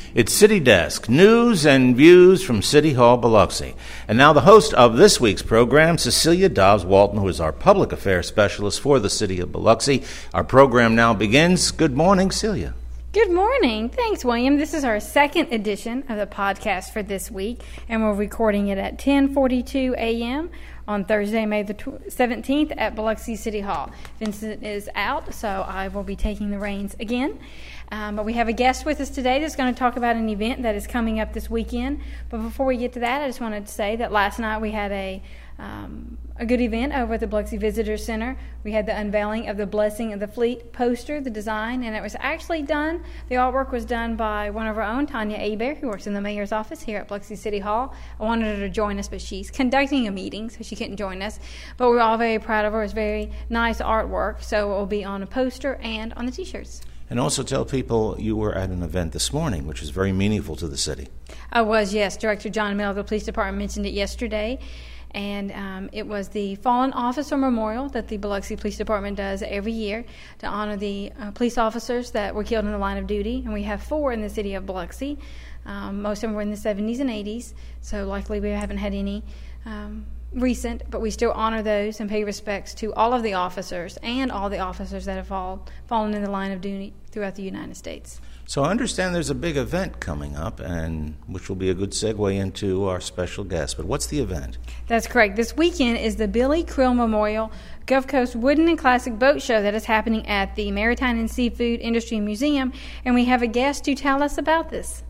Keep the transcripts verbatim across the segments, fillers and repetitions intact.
It's City Desk, news and views from City Hall, Biloxi. And now the host of this week's program, Cecilia Dobbs-Walton, who is our public affairs specialist for the City of Biloxi. Our program now begins. Good morning, Celia. Good morning. Thanks, William. This is our second edition of the podcast for this week, and we're recording it at ten forty-two a.m. on Thursday, May the seventeenth at Biloxi City Hall. Vincent is out, so I will be taking the reins again. Um, but we have a guest with us today that's going to talk about an event that is coming up this weekend. But before we get to that, I just wanted to say that last night we had a um, a good event over at the Biloxi Visitor Center. We had the unveiling of the Blessing of the Fleet poster, the design, and it was actually done. The artwork was done by one of our own, Tanya Hebert, who works in the mayor's office here at Biloxi City Hall. I wanted her to join us, but she's conducting a meeting, so she couldn't join us. But we're all very proud of her. It's very nice artwork, so it will be on a poster and on the T-shirts. And also tell people you were at an event this morning, which is very meaningful to the city. I was, yes. Director John Mill of the Police Department mentioned it yesterday. And um, it was the Fallen Officer Memorial that the Biloxi Police Department does every year to honor the uh, police officers that were killed in the line of duty. And we have four in the city of Biloxi. Um, most of them were in the seventies and eighties, so likely we haven't had any um, recent, but we still honor those and pay respects to all of the officers and all the officers that have fall, fallen in the line of duty throughout the United States. So I understand there's a big event coming up, and which will be a good segue into our special guest. But what's the event? That's correct. This weekend is the Billy Krill Memorial Gulf Coast Wooden and Classic Boat Show that is happening at the Maritime and Seafood Industry Museum, and we have a guest to tell us about this.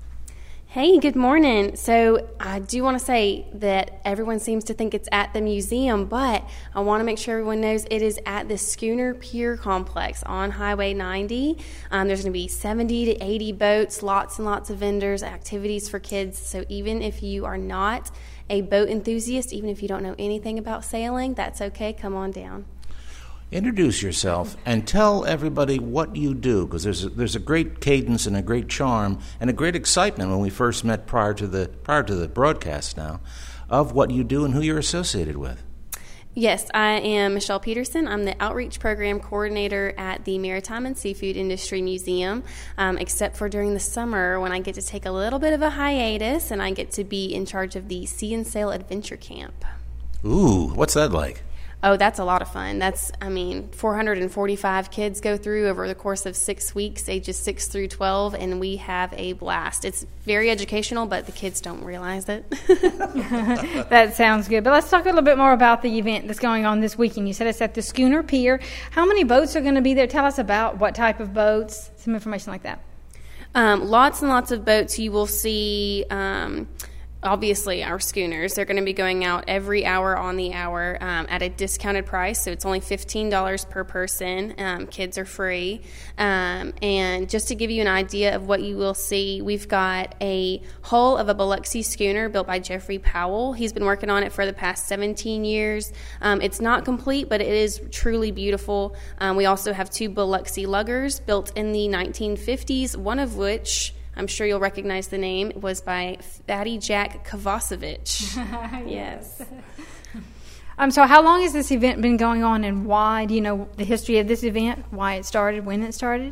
Hey, good morning. So I do want to say that everyone seems to think it's at the museum, but I want to make sure everyone knows it is at the Schooner Pier Complex on Highway ninety. Um, there's going to be seventy to eighty boats, lots and lots of vendors, activities for kids. So even if you are not a boat enthusiast, even if you don't know anything about sailing, that's okay. Come on down. Introduce yourself and tell everybody what you do, because there's a, there's a great cadence and a great charm and a great excitement when we first met prior to the prior to the broadcast now of what you do and who you're associated with. Yes, I am Michelle Peterson. I'm the Outreach Program Coordinator at the Maritime and Seafood Industry Museum, um, except for during the summer when I get to take a little bit of a hiatus and I get to be in charge of the Sea and Sail Adventure Camp. Ooh, what's that like? Oh, that's a lot of fun. That's, I mean, four hundred forty-five kids go through over the course of six weeks, ages six through twelve, and we have a blast. It's very educational, but the kids don't realize it. That sounds good. But let's talk a little bit more about the event that's going on this weekend. You said it's at the Schooner Pier. How many boats are going to be there? Tell us about what type of boats, some information like that. Um, lots and lots of boats. You will see... Um, Obviously, our schooners, they're going to be going out every hour on the hour um, at a discounted price, so it's only fifteen dollars per person. Um, kids are free. Um, and just to give you an idea of what you will see, we've got a hull of a Biloxi schooner built by Jeffrey Powell. He's been working on it for the past seventeen years. Um, it's not complete, but it is truly beautiful. Um, we also have two Biloxi luggers built in the nineteen fifties, one of which... I'm sure you'll recognize the name. It was by Fatty Jack Kovacevic. Yes. Um, so how long has this event been going on, and why? Do you know the history of this event, why it started, when it started?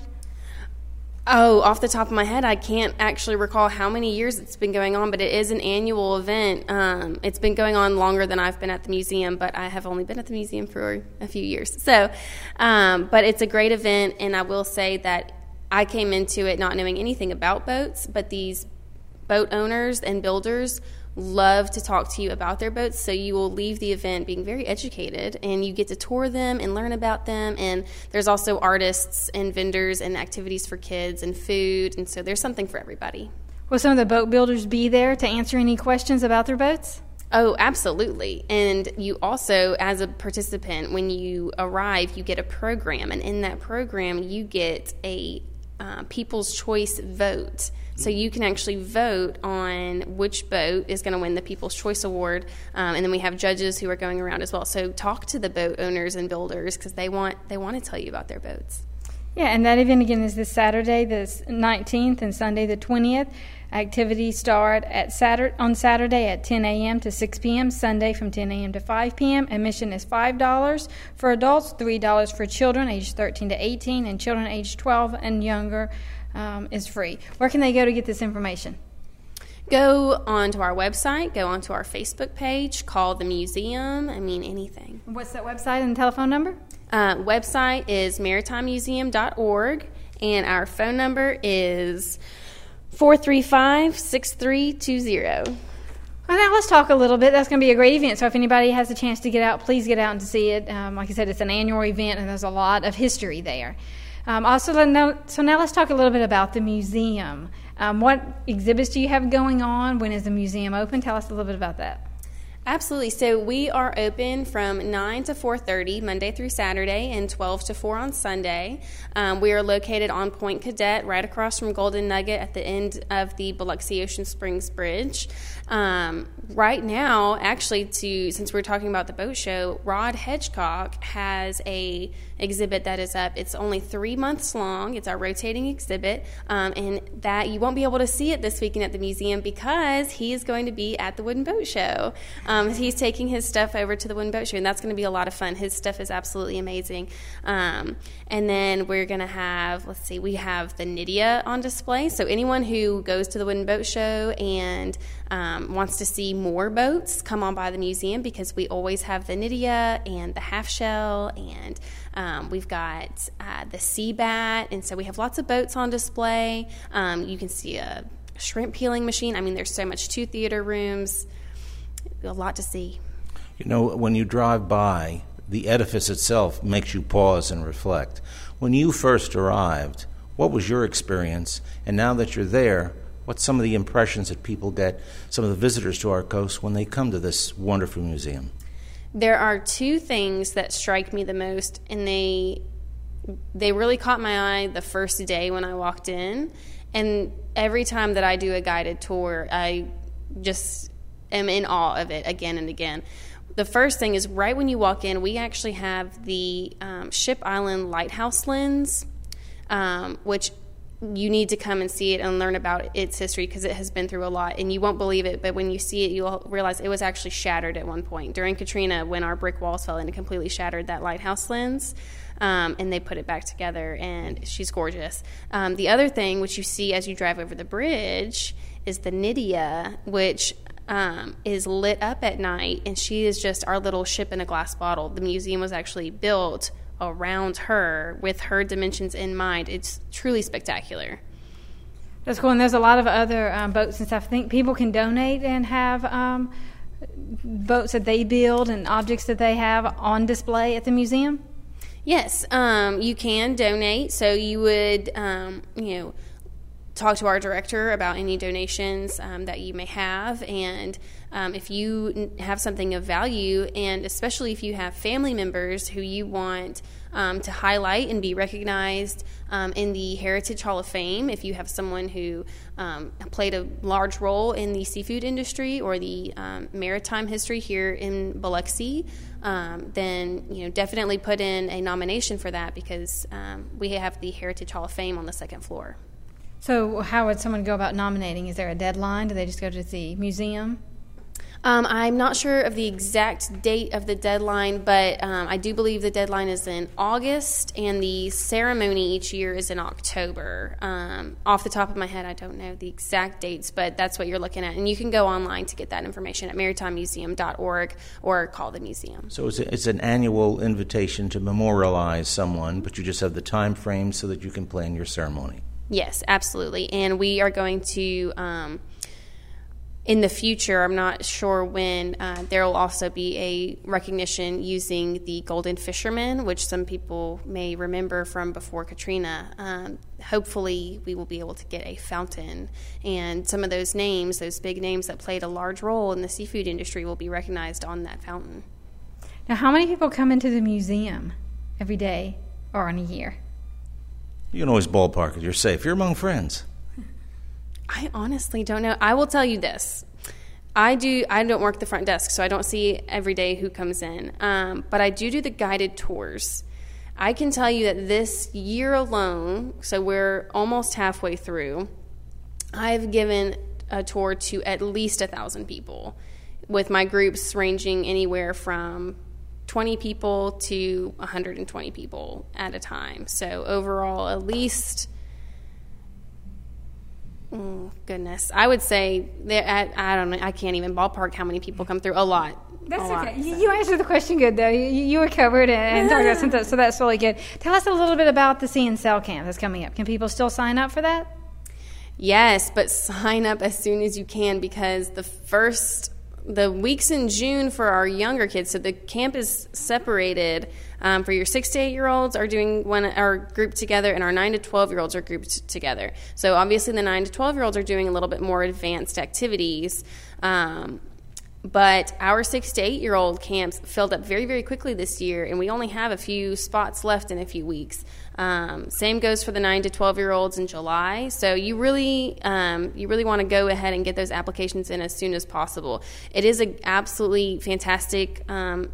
Oh, off the top of my head, I can't actually recall how many years it's been going on, but it is an annual event. Um, it's been going on longer than I've been at the museum, but I have only been at the museum for a few years. So, um, but it's a great event, and I will say that I came into it not knowing anything about boats, but these boat owners and builders love to talk to you about their boats, so you will leave the event being very educated, and you get to tour them and learn about them, and there's also artists and vendors and activities for kids and food, and so there's something for everybody. Will some of the boat builders be there to answer any questions about their boats? Oh, absolutely. And you also, as a participant, when you arrive, you get a program, and in that program, you get a Uh, People's Choice vote. So you can actually vote on which boat is going to win the People's Choice Award. Um, and then we have judges who are going around as well. So talk to the boat owners and builders because they want they want to tell you about their boats. Yeah, and that event again is this Saturday, the nineteenth, and Sunday, the twentieth. Activities start at Saturday, on Saturday at ten a.m. to six p.m., Sunday from ten a.m. to five p.m. Admission is five dollars for adults, three dollars for children aged thirteen to eighteen, and children aged twelve and younger um, is free. Where can they go to get this information? Go onto our website, go onto our Facebook page, call the museum, I mean, anything. What's that website and telephone number? Uh, website is maritime museum dot org, and our phone number is four three five, six three two zero. Well, now let's talk a little bit. That's going to be a great event. So if anybody has a chance to get out, please get out and to see it. Um, like I said, it's an annual event, and there's a lot of history there. Um, also, so now let's talk a little bit about the museum. Um, what exhibits do you have going on? When is the museum open? Tell us a little bit about that. Absolutely. So we are open from nine to four thirty, Monday through Saturday, and twelve to four on Sunday. Um, we are located on Point Cadet, right across from Golden Nugget at the end of the Biloxi Ocean Springs Bridge. Um, right now, actually, to since we're talking about the boat show, Rod Hedgecock has a exhibit that is up. It's only three months long. It's our rotating exhibit, um, and that you won't be able to see it this weekend at the museum because he is going to be at the Wooden Boat Show. Um, he's taking his stuff over to the Wooden Boat Show, and that's going to be a lot of fun. His stuff is absolutely amazing. Um, and then we're going to have, let's see, we have the Nydia on display. So anyone who goes to the Wooden Boat Show and um, wants to see more boats, come on by the museum because we always have the Nydia and the half shell, and um, we've got uh, the Seabat, and so we have lots of boats on display. Um, you can see a shrimp peeling machine. I mean, there's so much to theater rooms. A lot to see. You know, when you drive by, the edifice itself makes you pause and reflect. When you first arrived, what was your experience? And now that you're there, what's some of the impressions that people get, some of the visitors to our coast, when they come to this wonderful museum? There are two things that strike me the most, and they they really caught my eye the first day when I walked in. And every time that I do a guided tour, I just am in awe of it again and again. The first thing is right when you walk in, we actually have the um, Ship Island Lighthouse lens, um, which you need to come and see it and learn about its history because it has been through a lot, and you won't believe it, but when you see it, you'll realize it was actually shattered at one point. During Katrina, when our brick walls fell in, it completely shattered that lighthouse lens, um, and they put it back together, and she's gorgeous. Um, the other thing, which you see as you drive over the bridge, is the Nydia, which um, is lit up at night, and she is just our little ship in a glass bottle. The museum was actually built around her with her dimensions in mind. It's truly spectacular. That's cool. And there's a lot of other um, boats and stuff. I think people can donate and have um, boats that they build and objects that they have on display at the museum. Yes, um, you can donate. So you would, um, you know, talk to our director about any donations um, that you may have, and um, if you have something of value, and especially if you have family members who you want um, to highlight and be recognized um, in the Heritage Hall of Fame, if you have someone who um, played a large role in the seafood industry or the um, maritime history here in Biloxi, um, then you know definitely put in a nomination for that because um, we have the Heritage Hall of Fame on the second floor. So how would someone go about nominating? Is there a deadline? Do they just go to the museum? Um, I'm not sure of the exact date of the deadline, but um, I do believe the deadline is in August, and the ceremony each year is in October. Um, off the top of my head, I don't know the exact dates, but that's what you're looking at. And you can go online to get that information at maritime museum dot org or call the museum. So it's, a, it's an annual invitation to memorialize someone, but you just have the time frame so that you can plan your ceremony. Yes, absolutely. And we are going to, um, in the future, I'm not sure when, uh, there will also be a recognition using the Golden Fisherman, which some people may remember from before Katrina. Um, hopefully, we will be able to get a fountain. And some of those names, those big names that played a large role in the seafood industry, will be recognized on that fountain. Now, how many people come into the museum every day or in a year? You can always ballpark it. You're safe. You're among friends. I honestly don't know. I will tell you this. I do. I don't work the front desk, so I don't see every day who comes in. Um, but I do do the guided tours. I can tell you that this year alone, so we're almost halfway through, I've given a tour to at least a thousand people, with my groups ranging anywhere from twenty people to one hundred twenty people at a time. So overall, at least Oh, goodness. I would say, that, I, I don't know, I can't even ballpark how many people come through. A lot. That's a okay. lot, so. You answered the question good, though. You, you were covered and, and talked about something, so that's really good. Tell us a little bit about the See and Sell camp that's coming up. Can people still sign up for that? Yes, but sign up as soon as you can, because the first, the weeks in June for our younger kids, so the camp is separated. Um, for your six to eight year olds are doing one are grouped together, and our nine to twelve year olds are grouped together. So obviously the nine to twelve year olds are doing a little bit more advanced activities. Um, But our six to eight-year-old camps filled up very, very quickly this year, and we only have a few spots left in a few weeks. Um, same goes for the nine to twelve-year-olds in July. So you really, um, you really want to go ahead and get those applications in as soon as possible. It is an absolutely fantastic um,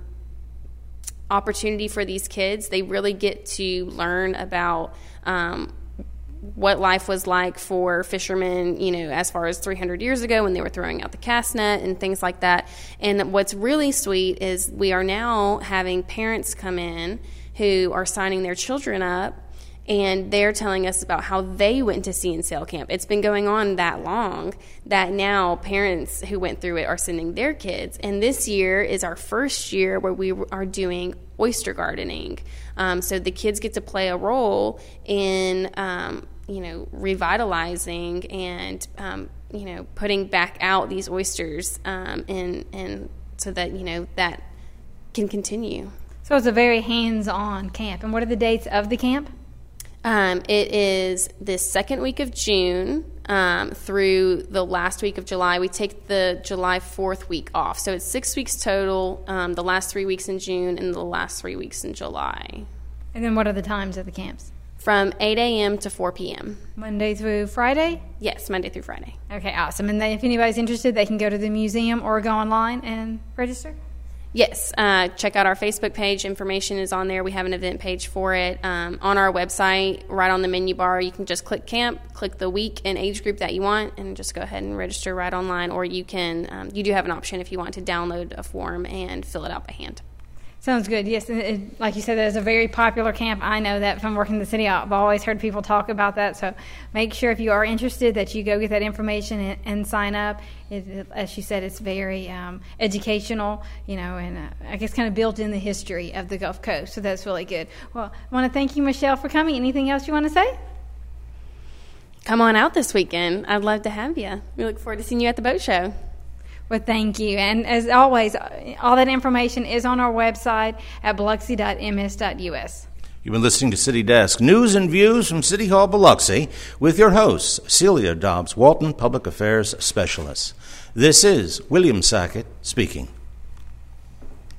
opportunity for these kids. They really get to learn about um, what life was like for fishermen, you know, as far as three hundred years ago when they were throwing out the cast net and things like that. And what's really sweet is we are now having parents come in who are signing their children up, and they're telling us about how they went to See and Sell camp. It's been going on that long that now parents who went through it are sending their kids. And this year is our first year where we are doing oyster gardening. Um, so the kids get to play a role in, um, you know, revitalizing and, um, you know, putting back out these oysters um, and, and so that, you know, that can continue. So it's a very hands-on camp. And what are the dates of the camp? Um, it is the second week of June um, through the last week of July. We take the July fourth week off. So it's six weeks total, um, the last three weeks in June and the last three weeks in July. And then what are the times of the camps? From eight a.m. to four p.m. Monday through Friday? Yes, Monday through Friday. Okay, awesome. And they, if anybody's interested, they can go to the museum or go online and register? Yes, uh, check out our Facebook page. Information is on there. We have an event page for it. Um, on our website, right on the menu bar, you can just click camp, click the week and age group that you want, and just go ahead and register right online. Or you can, um, you do have an option if you want to download a form and fill it out by hand. Sounds good. Yes, and it, like you said, that is a very popular camp. I know that from working in the city. I've always heard people talk about that. So make sure if you are interested that you go get that information and, and sign up. It, as you said, it's very um, educational, you know, and uh, I guess kind of built in the history of the Gulf Coast. So that's really good. Well, I want to thank you, Michelle, for coming. Anything else you want to say? Come on out this weekend. I'd love to have you. We look forward to seeing you at the boat show. Well, thank you. And as always, all that information is on our website at biloxi dot m s dot u s. You've been listening to City Desk, news and views from City Hall, Biloxi, with your hosts, Celia Dobbs Walton, Public Affairs Specialist. This is William Sackett speaking.